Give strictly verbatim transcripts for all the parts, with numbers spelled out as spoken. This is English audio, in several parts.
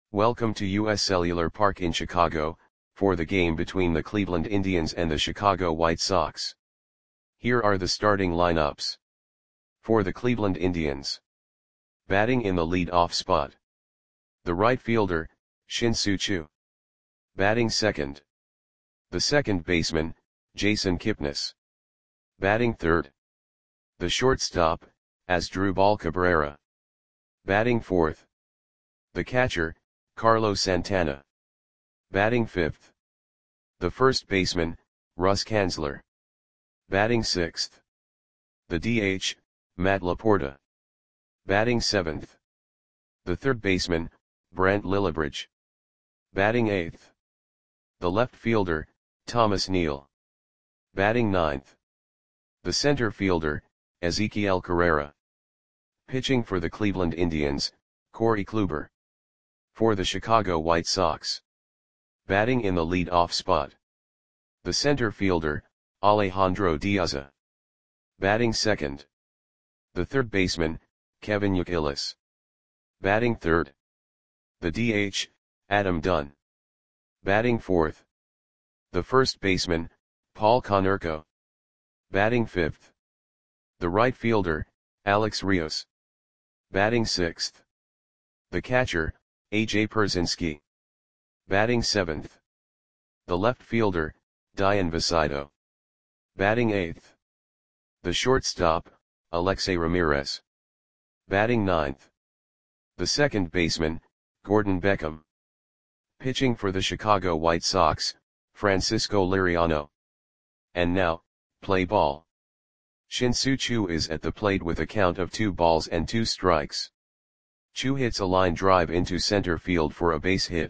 Welcome to U S Cellular Park in Chicago, for the game between the Cleveland Indians and the Chicago White Sox. Here are the starting lineups. For the Cleveland Indians. Batting in the lead-off spot. The right fielder, Shin-Soo Choo. Batting second. The second baseman, Jason Kipnis. Batting third. The shortstop, Asdrubal Cabrera. Batting fourth. The catcher, Carlos Santana. Batting fifth. The first baseman, Russ Kanzler. Batting sixth. The D H, Matt Laporta. Batting seventh. The third baseman, Brant Lillibridge. Batting eighth. The left fielder, Thomas Neal. Batting ninth. The center fielder, Ezequiel Carrera. Pitching for the Cleveland Indians, Corey Kluber. For the Chicago White Sox. Batting in the lead-off spot. The center fielder, Alejandro Diaza. Batting second. The third baseman, Kevin Youkilis. Batting third. The D H, Adam Dunn. Batting fourth. The first baseman, Paul Konerko. Batting fifth. The right fielder, Alex Rios. Batting sixth. The catcher, A J Pierzynski. Batting seventh. The left fielder, Dayan Vicito. Batting eighth. The shortstop, Alexei Ramirez. Batting ninth. The second baseman, Gordon Beckham. Pitching for the Chicago White Sox, Francisco Liriano. And now, play ball. Shin-Soo Choo is at the plate with a count of two balls and two strikes. Choo hits a line drive into center field for a base hit.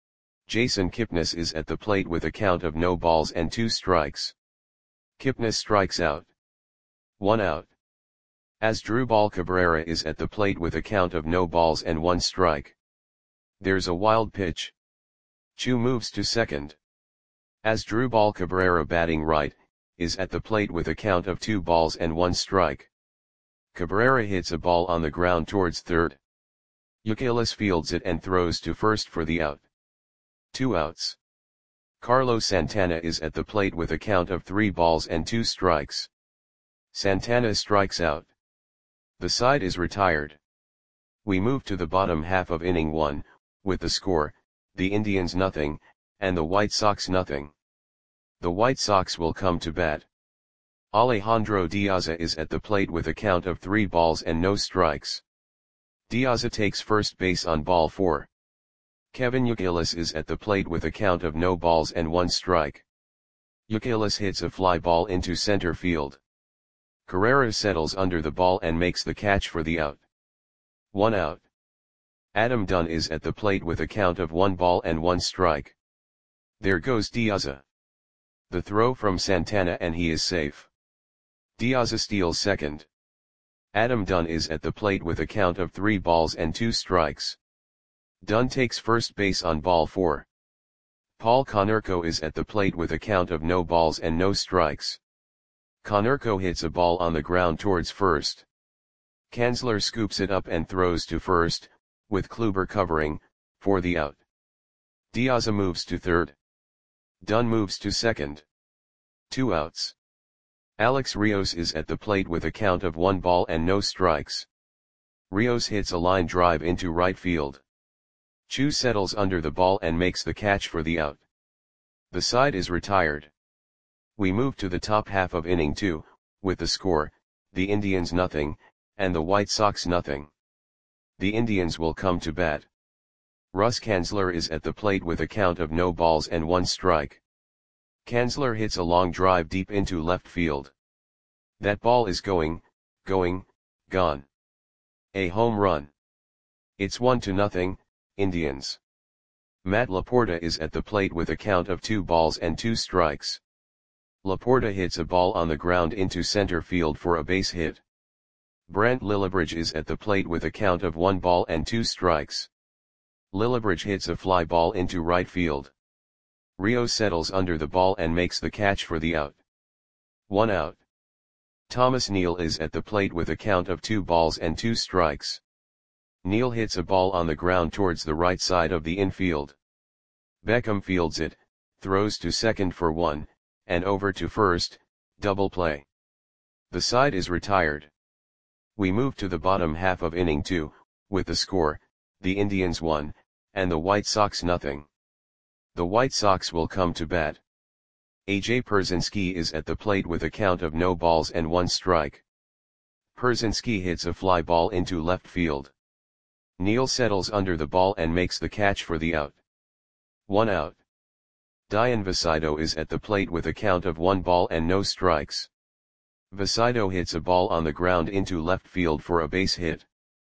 Jason Kipnis is at the plate with a count of no balls and two strikes. Kipnis strikes out. One out. Asdrubal Cabrera is at the plate with a count of no balls and one strike. There's a wild pitch. Choo moves to second. Asdrubal Cabrera, batting right, is at the plate with a count of two balls and one strike. Cabrera hits a ball on the ground towards third. Youkilis fields it and throws to first for the out. Two outs. Carlos Santana is at the plate with a count of three balls and two strikes. Santana strikes out. The side is retired. We move to the bottom half of inning one, with the score, the Indians nothing, and the White Sox nothing. The White Sox will come to bat. Alejandro Diaza is at the plate with a count of three balls and no strikes. Diaza takes first base on ball four. Kevin Youkilis is at the plate with a count of no balls and one strike. Youkilis hits a fly ball into center field. Carrera settles under the ball and makes the catch for the out. One out. Adam Dunn is at the plate with a count of one ball and one strike. There goes Diaza. The throw from Santana and he is safe. Diaza steals second. Adam Dunn is at the plate with a count of three balls and two strikes. Dunn takes first base on ball four. Paul Konerko is at the plate with a count of no balls and no strikes. Konerko hits a ball on the ground towards first. Kanzler scoops it up and throws to first, with Kluber covering, for the out. Diaza moves to third. Dunn moves to second. Two outs. Alex Rios is at the plate with a count of one ball and no strikes. Rios hits a line drive into right field. Choo settles under the ball and makes the catch for the out. The side is retired. We move to the top half of inning two, with the score, the Indians nothing, and the White Sox nothing. The Indians will come to bat. Russ Kanzler is at the plate with a count of no balls and one strike. Kanzler hits a long drive deep into left field. That ball is going, going, gone. A home run. It's one to nothing, Indians. Matt Laporta is at the plate with a count of two balls and two strikes. Laporta hits a ball on the ground into center field for a base hit. Brant Lillibridge is at the plate with a count of one ball and two strikes. Lillibridge hits a fly ball into right field. Rio settles under the ball and makes the catch for the out. One out. Thomas Neal is at the plate with a count of two balls and two strikes. Neal hits a ball on the ground towards the right side of the infield. Beckham fields it, throws to second for one, and over to first, double play. The side is retired. We move to the bottom half of inning two, with the score, the Indians one, and the White Sox nothing. The White Sox will come to bat. A J Pierzynski is at the plate with a count of no balls and one strike. Pierzynski hits a fly ball into left field. Neal settles under the ball and makes the catch for the out. One out. Dian Vasido is at the plate with a count of one ball and no strikes. Vasido hits a ball on the ground into left field for a base hit.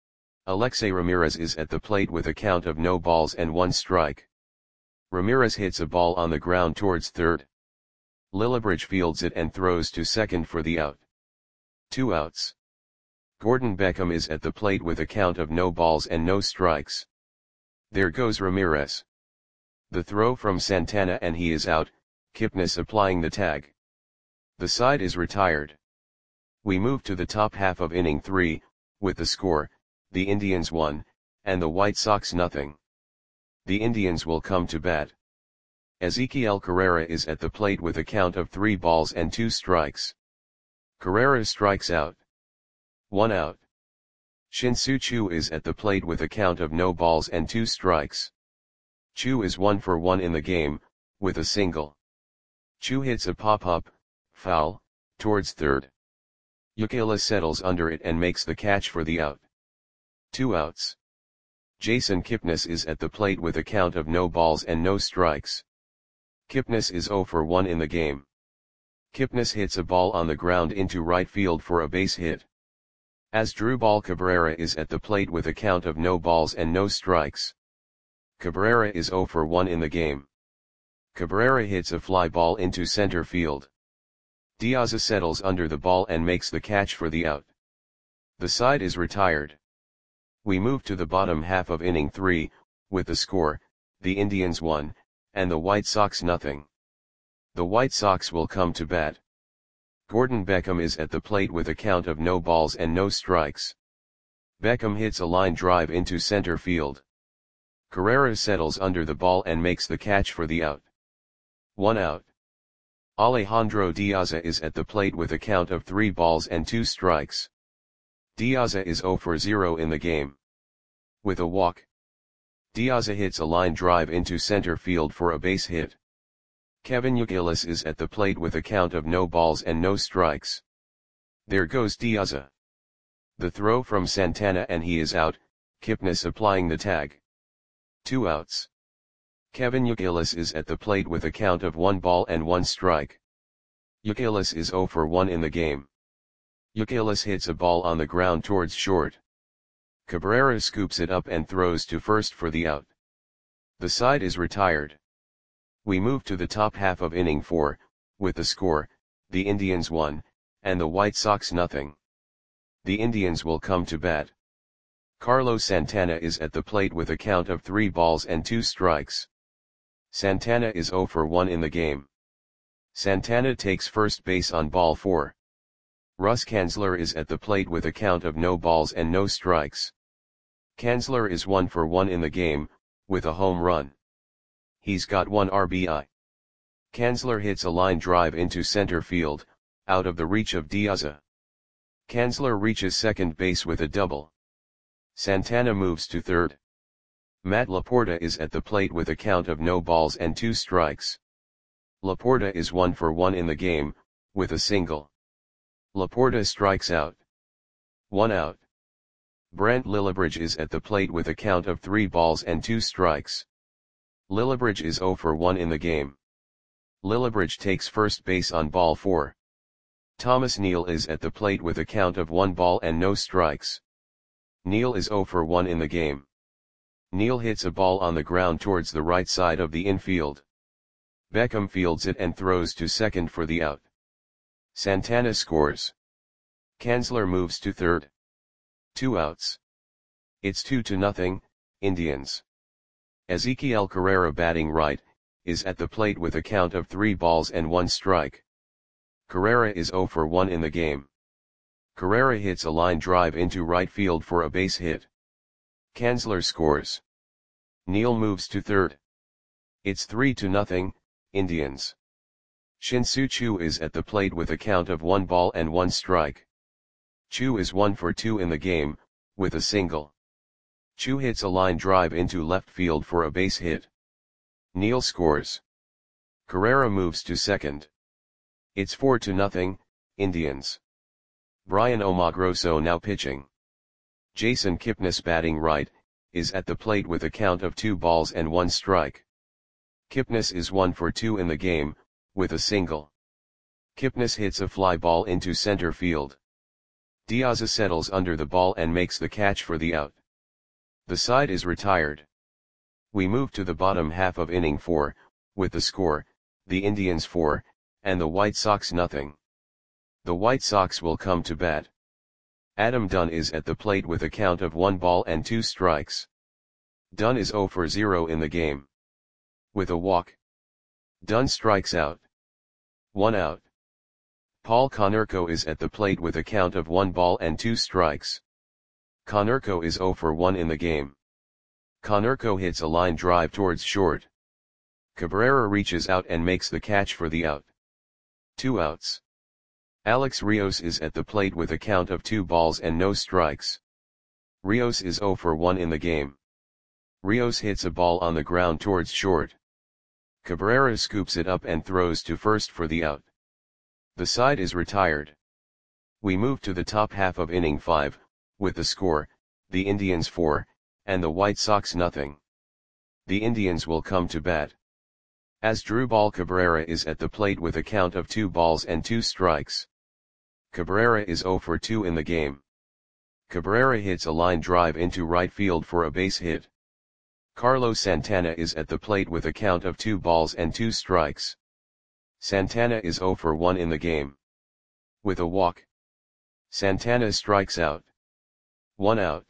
Alexei Ramirez is at the plate with a count of no balls and one strike. Ramirez hits a ball on the ground towards third. Lillibridge fields it and throws to second for the out. Two outs. Gordon Beckham is at the plate with a count of no balls and no strikes. There goes Ramirez. The throw from Santana and he is out, Kipnis applying the tag. The side is retired. We move to the top half of inning three, with the score, the Indians one, and the White Sox nothing. The Indians will come to bat. Ezequiel Carrera is at the plate with a count of three balls and two strikes. Carrera strikes out. One out. Shin-Soo Choo is at the plate with a count of no balls and two strikes. Choo is one for one in the game, with a single. Choo hits a pop-up, foul, towards third. Youkilis settles under it and makes the catch for the out. Two outs. Jason Kipnis is at the plate with a count of no balls and no strikes. Kipnis is zero for one in the game. Kipnis hits a ball on the ground into right field for a base hit. Asdrubal Cabrera is at the plate with a count of no balls and no strikes. Cabrera is zero for one in the game. Cabrera hits a fly ball into center field. Diaz settles under the ball and makes the catch for the out. The side is retired. We move to the bottom half of inning three, with the score, the Indians one, and the White Sox nothing. The White Sox will come to bat. Gordon Beckham is at the plate with a count of no balls and no strikes. Beckham hits a line drive into center field. Carrera settles under the ball and makes the catch for the out. One out. Alejandro Diaz is at the plate with a count of three balls and two strikes. Diaz is zero for zero in the game. With a walk. Diaz hits a line drive into center field for a base hit. Kevin Youkilis is at the plate with a count of no balls and no strikes. There goes Diaz. The throw from Santana and he is out, Kipnis applying the tag. Two outs. Kevin Youkilis is at the plate with a count of one ball and one strike. Youkilis is zero for one in the game. Youkilis hits a ball on the ground towards short. Cabrera scoops it up and throws to first for the out. The side is retired. We move to the top half of inning four, with the score, the Indians one, and the White Sox nothing. The Indians will come to bat. Carlos Santana is at the plate with a count of three balls and two strikes. Santana is zero for one in the game. Santana takes first base on ball four. Russ Kanzler is at the plate with a count of no balls and no strikes. Kanzler is one for one in the game, with a home run. He's got one R B I. Kanzler hits a line drive into center field, out of the reach of Diaz. Kanzler reaches second base with a double. Santana moves to third. Matt Laporta is at the plate with a count of no balls and two strikes. Laporta is one for one in the game, with a single. Laporta strikes out. One out. Brent Lillibridge is at the plate with a count of three balls and two strikes. Lillibridge is zero for one in the game. Lillibridge takes first base on ball four. Thomas Neal is at the plate with a count of one ball and no strikes. Neal is zero for one in the game. Neal hits a ball on the ground towards the right side of the infield. Beckham fields it and throws to second for the out. Santana scores. Kanzler moves to third. Two outs. It's two to nothing, Indians. Ezequiel Carrera batting right, is at the plate with a count of three balls and one strike. Carrera is zero for one in the game. Carrera hits a line drive into right field for a base hit. Kanzler scores. Neil moves to third. It's three to nothing, Indians. Shin-Soo Choo is at the plate with a count of one ball and one strike. Choo is one for two in the game, with a single. Choo hits a line drive into left field for a base hit. Neil scores. Carrera moves to second. It's four to nothing, Indians. Brian Omagroso now pitching. Jason Kipnis batting right, is at the plate with a count of two balls and one strike. Kipnis is one for two in the game, with a single. Kipnis hits a fly ball into center field. Diaz settles under the ball and makes the catch for the out. The side is retired. We move to the bottom half of inning four, with the score, the Indians four, and the White Sox nothing. The White Sox will come to bat. Adam Dunn is at the plate with a count of one ball and two strikes. Dunn is zero for zero in the game. With a walk. Dunn strikes out. One out. Paul Konerko is at the plate with a count of one ball and two strikes. Konerko is zero for one in the game. Konerko hits a line drive towards short. Cabrera reaches out and makes the catch for the out. Two outs. Alex Rios is at the plate with a count of two balls and no strikes. Rios is zero for one in the game. Rios hits a ball on the ground towards short. Cabrera scoops it up and throws to first for the out. The side is retired. We move to the top half of inning five, with the score, the Indians four, and the White Sox nothing. The Indians will come to bat. Asdrubal Cabrera is at the plate with a count of two balls and two strikes. Cabrera is zero for two in the game. Cabrera hits a line drive into right field for a base hit. Carlos Santana is at the plate with a count of two balls and two strikes. Santana is zero for one in the game. With a walk. Santana strikes out. One out.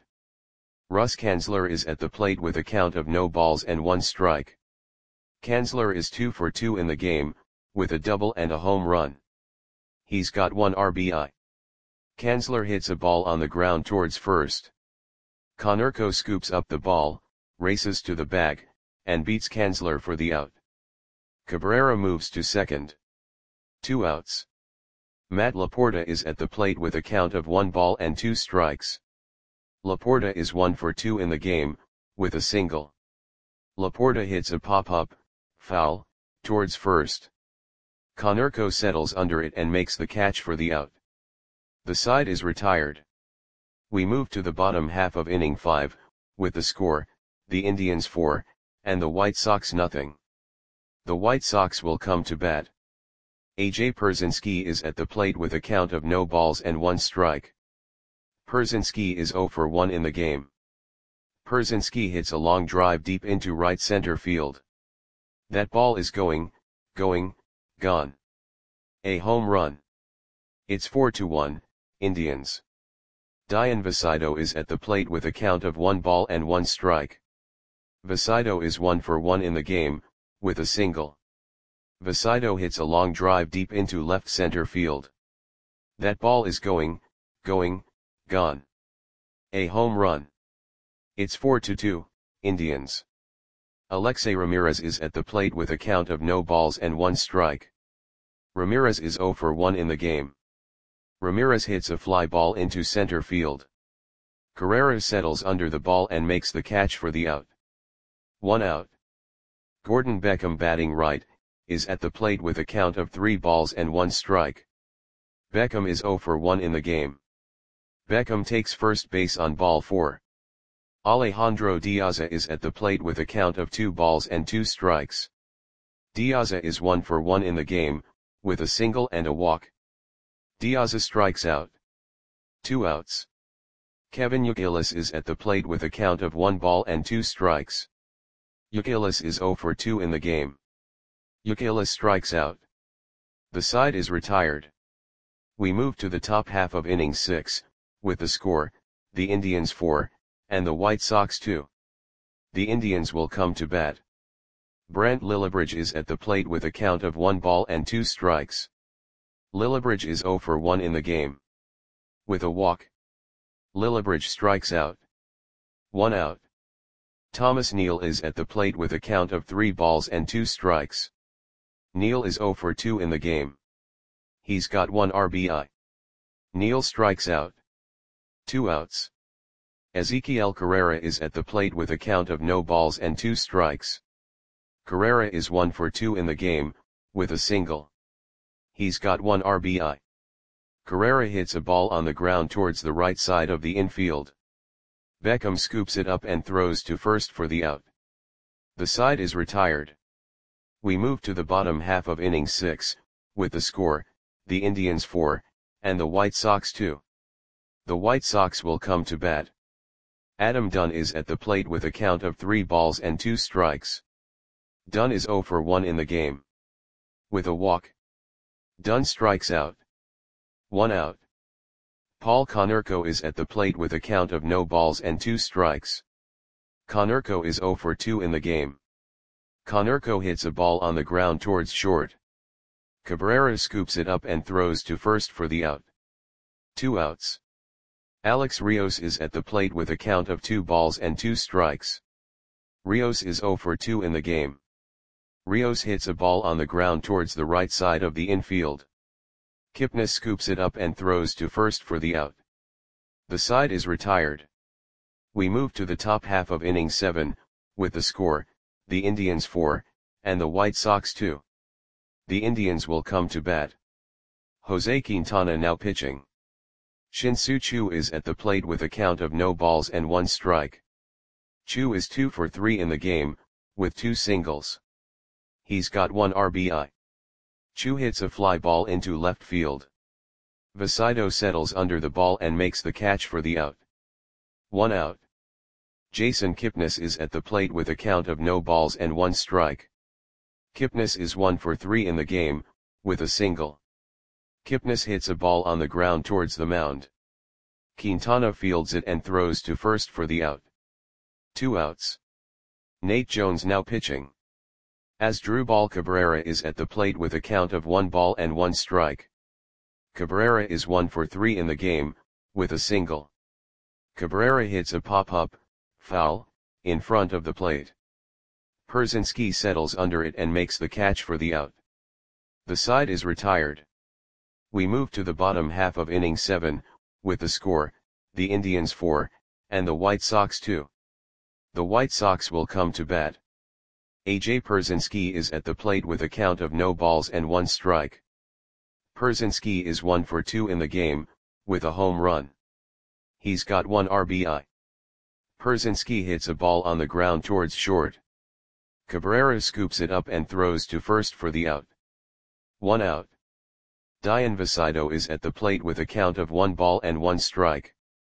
Russ Kanzler is at the plate with a count of no balls and one strike. Kanzler is two for two in the game, with a double and a home run. He's got one R B I. Kanzler hits a ball on the ground towards first. Konerko scoops up the ball, races to the bag, and beats Kanzler for the out. Cabrera moves to second. Two outs. Matt Laporta is at the plate with a count of one ball and two strikes. Laporta is one for two in the game, with a single. Laporta hits a pop-up, foul, towards first. Konerko settles under it and makes the catch for the out. The side is retired. We move to the bottom half of inning five, with the score, the Indians four, and the White Sox nothing. The White Sox will come to bat. A J Pierzynski is at the plate with a count of no balls and one strike. Pierzynski is zero for one in the game. Pierzynski hits a long drive deep into right center field. That ball is going, going, gone. A home run. It's four to one, Indians. Dian Vasido is at the plate with a count of one ball and one strike. Vasido is one for one in the game, with a single. Vasido hits a long drive deep into left center field. That ball is going, going, gone. A home run. It's four to two, Indians. Alexei Ramirez is at the plate with a count of no balls and one strike. Ramirez is zero for one in the game. Ramirez hits a fly ball into center field. Carrera settles under the ball and makes the catch for the out. One out. Gordon Beckham batting right, is at the plate with a count of three balls and one strike. Beckham is zero for one in the game. Beckham takes first base on ball four. Alejandro Diaz is at the plate with a count of two balls and two strikes. Diaz is one for one in the game, with a single and a walk. Diaz strikes out. Two outs. Kevin Youkilis is at the plate with a count of one ball and two strikes. Youkilis is zero for two in the game. Youkilis strikes out. The side is retired. We move to the top half of inning six, with the score, the Indians four, and the White Sox two. The Indians will come to bat. Brent Lillibridge is at the plate with a count of one ball and two strikes. Lillibridge is zero for one in the game. With a walk. Lillibridge strikes out. One out. Thomas Neal is at the plate with a count of three balls and two strikes. Neal is zero for two in the game. He's got one R B I. Neal strikes out. Two outs. Ezequiel Carrera is at the plate with a count of no balls and two strikes. Carrera is one for two in the game, with a single. He's got one R B I. Carrera hits a ball on the ground towards the right side of the infield. Beckham scoops it up and throws to first for the out. The side is retired. We move to the bottom half of inning six, with the score, the Indians four, and the White Sox two. The White Sox will come to bat. Adam Dunn is at the plate with a count of three balls and two strikes. Dunn is zero for one in the game. With a walk. Dunn strikes out. One out. Paul Konerko is at the plate with a count of no balls and two strikes. Konerko is zero for two in the game. Konerko hits a ball on the ground towards short. Cabrera scoops it up and throws to first for the out. Two outs. Alex Rios is at the plate with a count of two balls and two strikes. Rios is zero for two in the game. Rios hits a ball on the ground towards the right side of the infield. Kipnis scoops it up and throws to first for the out. The side is retired. We move to the top half of inning seven, with the score, the Indians four, and the White Sox two. The Indians will come to bat. Jose Quintana now pitching. Shin-Soo Choo is at the plate with a count of no balls and one strike. Choo is two for three in the game, with two singles. He's got one R B I. Choo hits a fly ball into left field. Vasido settles under the ball and makes the catch for the out. One out. Jason Kipnis is at the plate with a count of no balls and one strike. Kipnis is one for three in the game, with a single. Kipnis hits a ball on the ground towards the mound. Quintana fields it and throws to first for the out. Two outs. Nate Jones now pitching. Asdrubal Cabrera is at the plate with a count of one ball and one strike. Cabrera is one for three in the game, with a single. Cabrera hits a pop-up, foul, in front of the plate. Pierzynski settles under it and makes the catch for the out. The side is retired. We move to the bottom half of inning seven, with the score, the Indians four, and the White Sox two. The White Sox will come to bat. A J Pierzynski is at the plate with a count of no balls and one strike. Pierzynski is one for two in the game, with a home run. He's got one R B I. Pierzynski hits a ball on the ground towards short. Cabrera scoops it up and throws to first for the out. One out. Dian Vasido is at the plate with a count of one ball and one strike.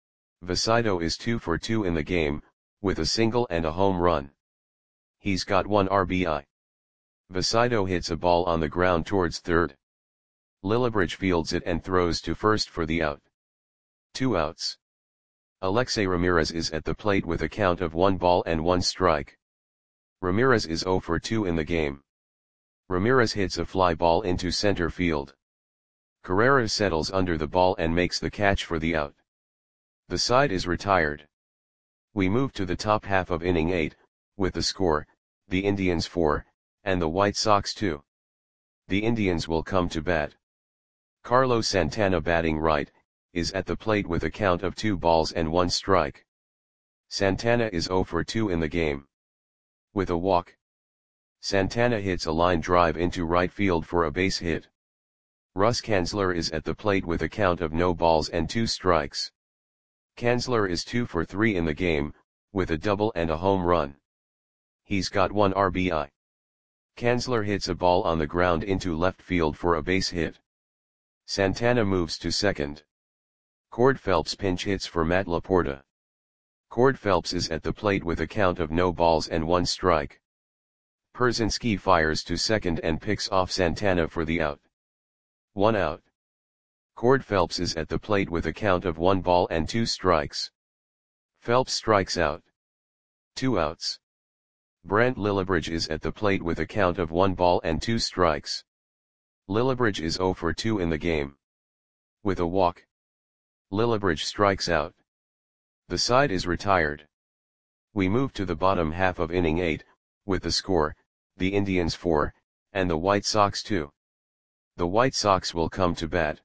Vasido is two for two in the game, with a single and a home run. He's got one R B I. Vasido hits a ball on the ground towards third. Lillibridge fields it and throws to first for the out. Two outs. Alexei Ramirez is at the plate with a count of one ball and one strike. Ramirez is zero for two in the game. Ramirez hits a fly ball into center field. Carrera settles under the ball and makes the catch for the out. The side is retired. We move to the top half of inning eight, with the score, the Indians four, and the White Sox two. The Indians will come to bat. Carlos Santana batting right, is at the plate with a count of two balls and one strike. Santana is zero for two in the game. With a walk. Santana hits a line drive into right field for a base hit. Russ Kanzler is at the plate with a count of no balls and two strikes. Kanzler is two for three in the game, with a double and a home run. He's got one R B I. Kanzler hits a ball on the ground into left field for a base hit. Santana moves to second. Cord Phelps pinch hits for Matt Laporta. Cord Phelps is at the plate with a count of no balls and one strike. Pierzynski fires to second and picks off Santana for the out. One out. Cord Phelps is at the plate with a count of one ball and two strikes. Phelps strikes out. Two outs. Brent Lillibridge is at the plate with a count of one ball and two strikes. Lillibridge is zero for two in the game. With a walk. Lillibridge strikes out. The side is retired. We move to the bottom half of inning eight, with the score, the Indians four, and the White Sox two. The White Sox will come to bat.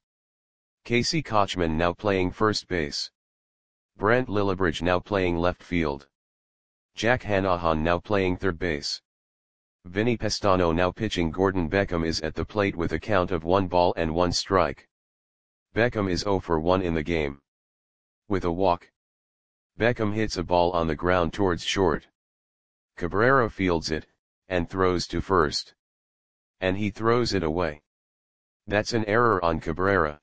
Casey Kotchman now playing first base. Brent Lillibridge now playing left field. Jack Hanahan now playing third base. Vinny Pestano now pitching. Gordon Beckham is at the plate with a count of one ball and one strike. Beckham is zero for one in the game. With a walk. Beckham hits a ball on the ground towards short. Cabrera fields it, and throws to first. And he throws it away. That's an error on Cabrera.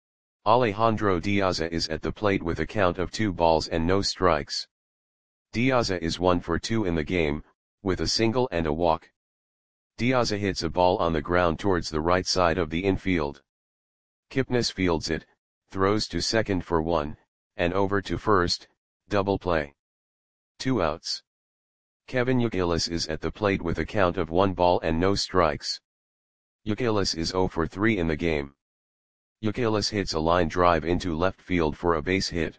Alejandro Diaza is at the plate with a count of two balls and no strikes. Diaza is one for two in the game, with a single and a walk. Diaza hits a ball on the ground towards the right side of the infield. Kipnis fields it, throws to second for one, and over to first, double play. Two outs. Kevin Youkilis is at the plate with a count of one ball and no strikes. Youkilis is zero for three in the game. Youkilis hits a line drive into left field for a base hit.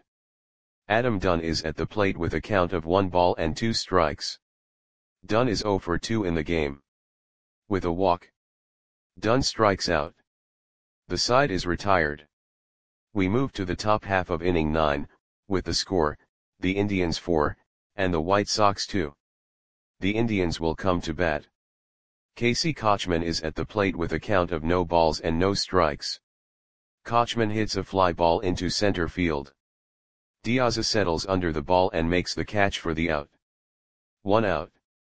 Adam Dunn is at the plate with a count of one ball and two strikes. Dunn is zero for two in the game. With a walk. Dunn strikes out. The side is retired. We move to the top half of inning nine, with the score, the Indians four, and the White Sox two. The Indians will come to bat. Casey Kotchman is at the plate with a count of no balls and no strikes. Kotchman hits a fly ball into center field. Diaza settles under the ball and makes the catch for the out. One out.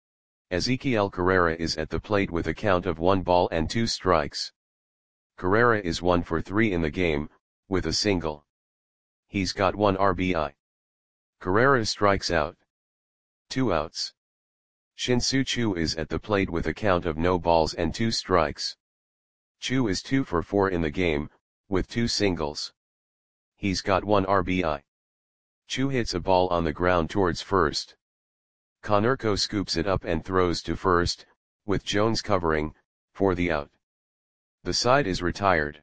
Ezequiel Carrera is at the plate with a count of one ball and two strikes. Carrera is one for three in the game, with a single. He's got one R B I. Carrera strikes out. Two outs. Shin-Soo Choo is at the plate with a count of no balls and two strikes. Choo is two for four in the game, with two singles. He's got one R B I. Choo hits a ball on the ground towards first. Konerko scoops it up and throws to first, with Jones covering, for the out. The side is retired.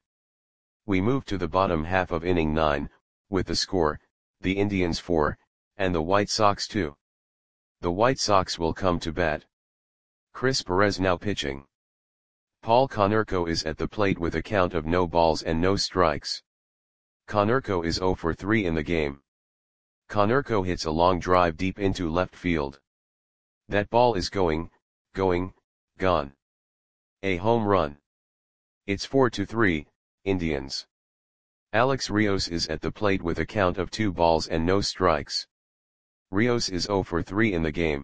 We move to the bottom half of inning nine, with the score, the Indians four, and the White Sox two. The White Sox will come to bat. Chris Perez now pitching. Paul Konerko is at the plate with a count of no balls and no strikes. Konerko is zero for three in the game. Konerko hits a long drive deep into left field. That ball is going, going, gone. A home run. It's four to three, Indians. Alex Rios is at the plate with a count of two balls and no strikes. Rios is zero for three in the game.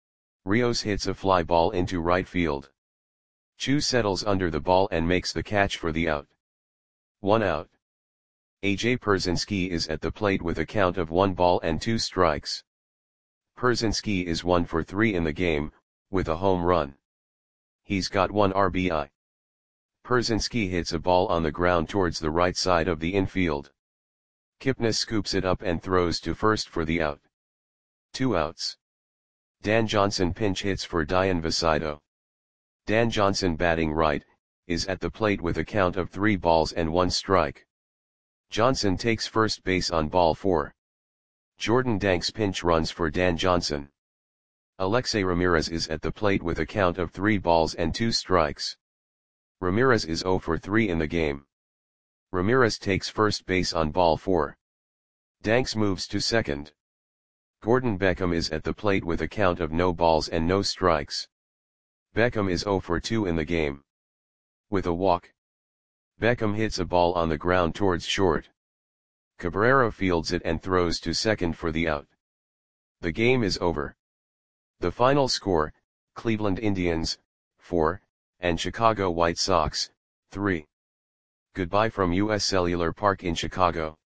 Rios hits a fly ball into right field. Choo settles under the ball and makes the catch for the out. One out. A J Pierzynski is at the plate with a count of one ball and two strikes. Pierzynski is one for three in the game, with a home run. He's got one R B I. Pierzynski hits a ball on the ground towards the right side of the infield. Kipnis scoops it up and throws to first for the out. Two outs. Dan Johnson pinch hits for Dayan Visado. Dan Johnson, batting right, is at the plate with a count of three balls and one strike. Johnson takes first base on ball four. Jordan Danks pinch runs for Dan Johnson. Alexei Ramirez is at the plate with a count of three balls and two strikes. Ramirez is zero for three in the game. Ramirez takes first base on ball four. Danks moves to second. Gordon Beckham is at the plate with a count of no balls and no strikes. Beckham is zero for two in the game. With a walk. Beckham hits a ball on the ground towards short. Cabrera fields it and throws to second for the out. The game is over. The final score, Cleveland Indians, four, and Chicago White Sox, three. Goodbye from U S Cellular Park in Chicago.